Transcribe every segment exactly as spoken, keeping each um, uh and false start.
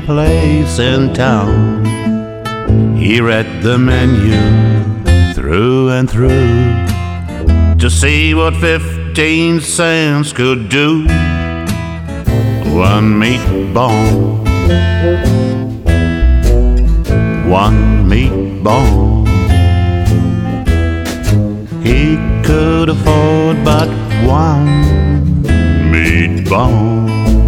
place in town. He read the menu through and through to see what fifteen cents could do. One meatball, one meatball. He could afford but one meatball.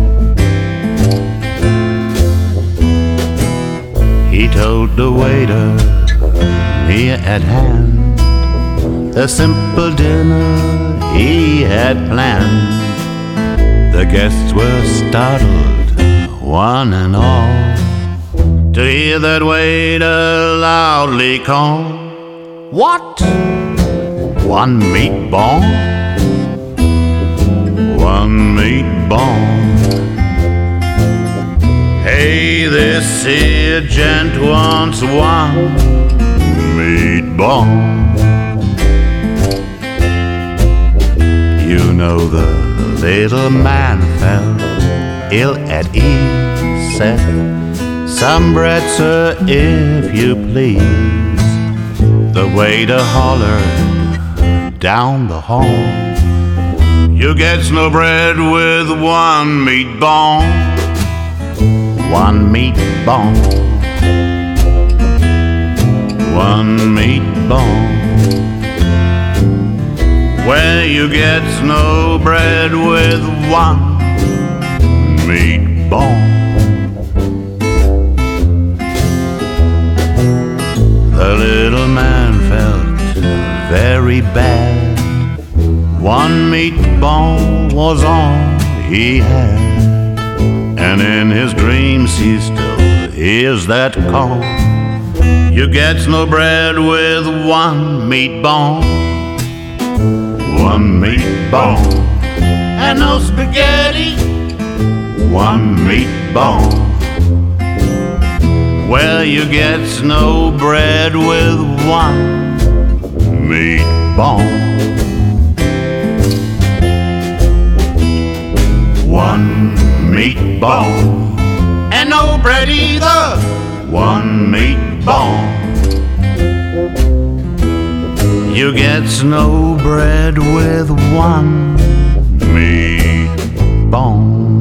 He told the waiter near at hand the simple dinner he had planned. The guests were startled, one and all, to hear that waiter loudly call, "What? One meatball? One meatball? Hey, this here gent wants one meatball." You know the little man felt ill at ease, said, "Some bread, sir, if you please." The waiter hollered down the hall, "You gets no bread with one meatball. One meatball, one meatball. Well, you gets no bread with one meatball." The little man felt very bad. One meatball was all he had, and in his dreams he still hears that call, "You gets no bread with one meatball. One meatball, and no spaghetti. One meatball. Well, you gets no bread with one meatball. One meatball, and no bread either. One meatball. You gets no bread with one meatball.